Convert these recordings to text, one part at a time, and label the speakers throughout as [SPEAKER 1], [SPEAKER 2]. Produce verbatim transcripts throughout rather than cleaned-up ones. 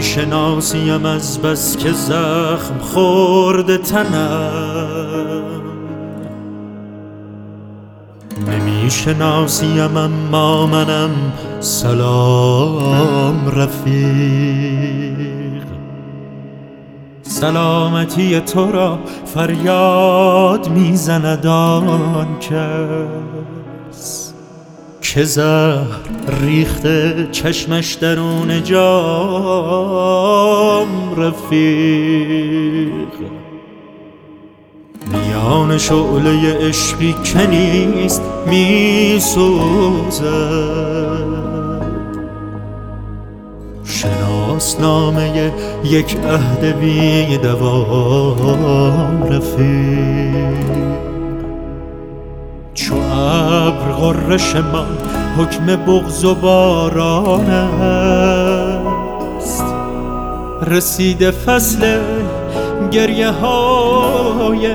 [SPEAKER 1] نمیشناسیم از بس که زخم خورده تنم، نمیشناسیم اما منم سلام رفیق. سلامتی تو را فریاد میزند آن کس که زهر ریخته چشمش درون جام رفیق. میان شعله عشقی که نیست میسوزد، شناسنامه یک عهد بی دوام رفیق. چو ابر غرش من حکم بغض و باران است، رسیده فصل گریه های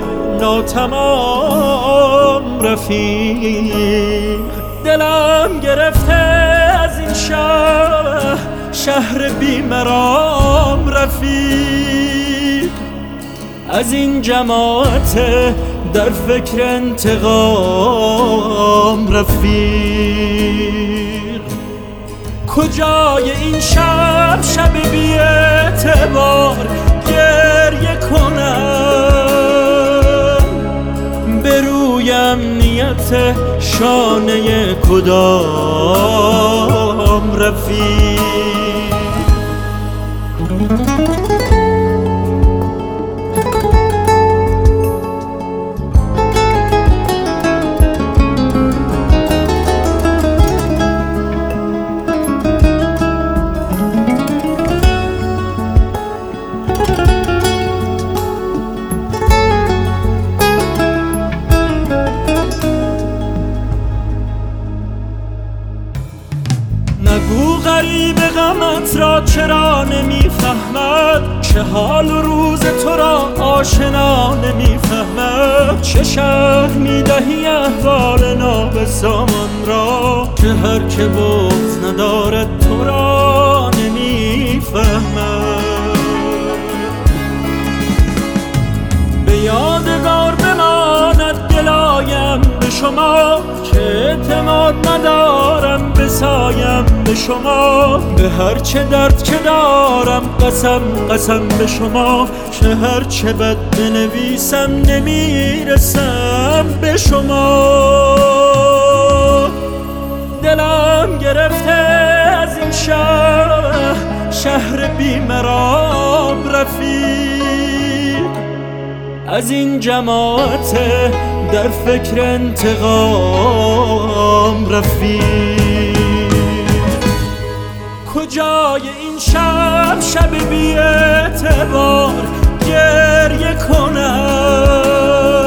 [SPEAKER 1] ناتمام رفیق. دلم گرفته از این شهر شهر بیمرام رفیق، از این جماعت در فکر انتقام رفیق. کجای این شب شب بی اعتبار گریه کنم، به روی امنیت شانه کدام رفیق. نگو غریب غمت را چرا نمیفهمد، چه حال و روز تو را آشنا نمیفهمد. چه شرح میدهی احوال نابسامان را که هر که بغض ندارد تو را نمیفهمد. به یادگار بماند گلایم به شما که اعتماد ندارم بسایم به شما. به هر چه درد که دارم قسم قسم به شما که هر چه بد بنویسم نمیرسم به شما. دلم گرفته از این شهر شهر بیمرام رفیق، از این جماعت در فکر انتقام رفیق. کجای این شب شب بی اعتبار گریه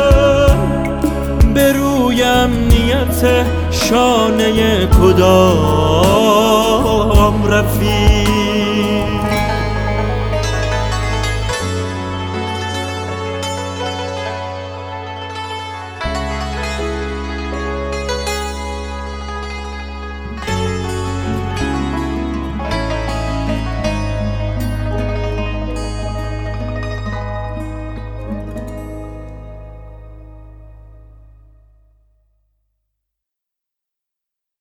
[SPEAKER 1] کنم، به روی امنیت شانه کدام